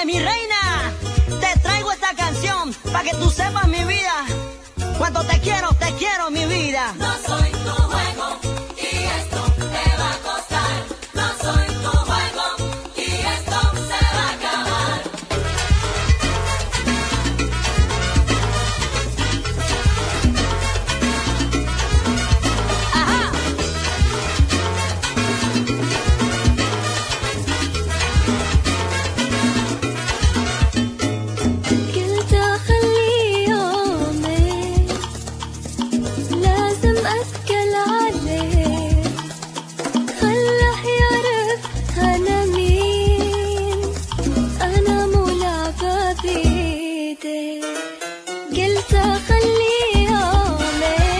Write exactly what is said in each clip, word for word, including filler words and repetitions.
Oye, mi reina, te traigo esta canción para que tú sepas mi vida. Cuánto te quiero, te quiero, mi vida. No soy tu juego y esto te va a costar. No soy tu juego y esto se va a acabar. Ajá. قلت اخلي يومي لازم اثقل عليه، خله يعرف انا مين، انا مو لعبة بيدي. قلت اخلي يومي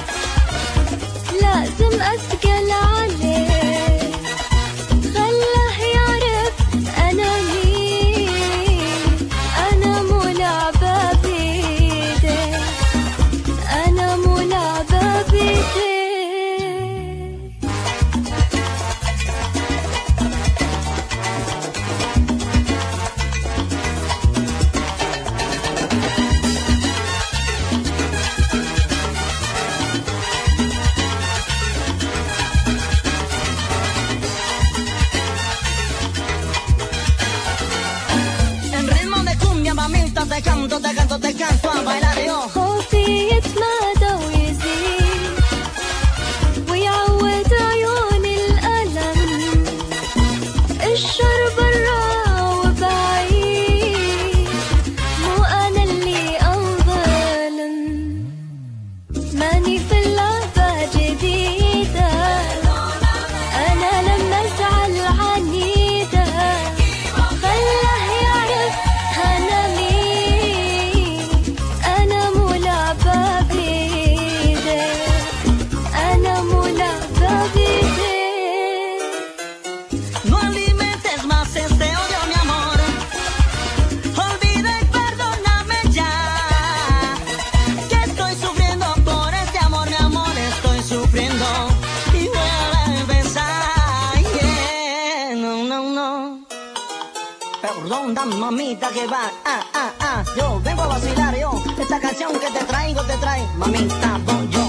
لازم اثقل عليه، خله يعرف انا مين، انا مو لعبة بيدي، انا مو لعبة بيدي. En ritmo de cumbia, mamita, te canto, te canto, te canto a bailar yo. خوفي يتمادى ويزيد ويعود عيوني الألم، الشر برا وبعيد، مو أنا اللي أنظلم، ماني في اللعبة جديدة، أنا لما أزعل عنيدة، خله يعرف أنا مين، أنا مو لعبة بيدي، أنا مو لعبة بيدي. No alimentes más este odio, mi amor. Olvida y perdóname ya. Que estoy sufriendo por este amor, mi amor, estoy sufriendo. Y vuelve a empezar. Yeah. No, no, no. Perdón, dame, mamita, que va. Ah, ah, ah. Yo vengo a vacilar, yo. Esta canción que te traigo, te trae. Mamita, voy yo.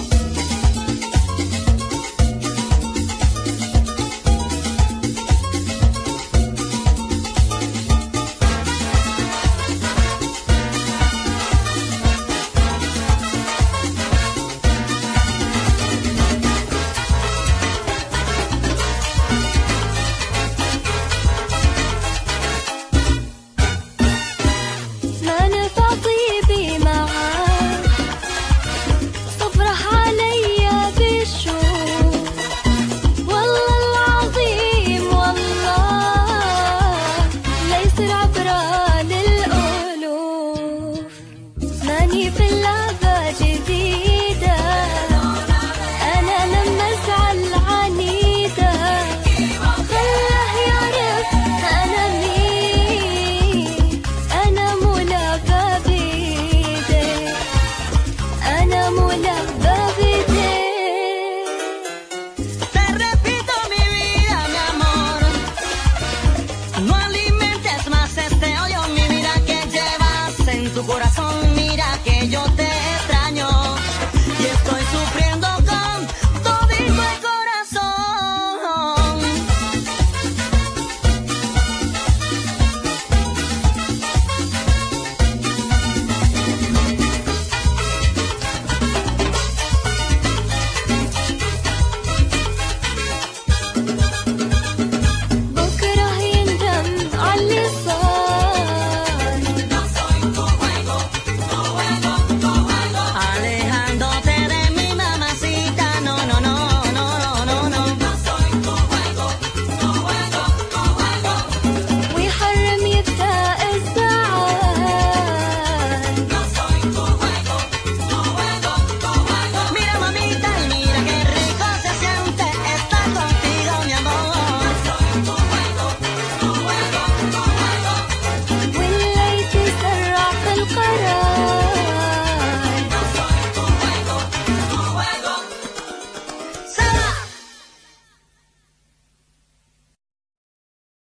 ما نفع طيبي معاك، صبرح عليا بالشوق، والله العظيم والله لا يصير عبران الألوف، ماني في اللعبة جديدة، أنا لما أزعل عنيدة، خله يعرف أنا مين، أنا مو لعبة بيدي، أنا مو لعبة بيدي. Te repito, mi vida, mi amor. No alimentes más este odio, mi vida, que llevas en tu corazón.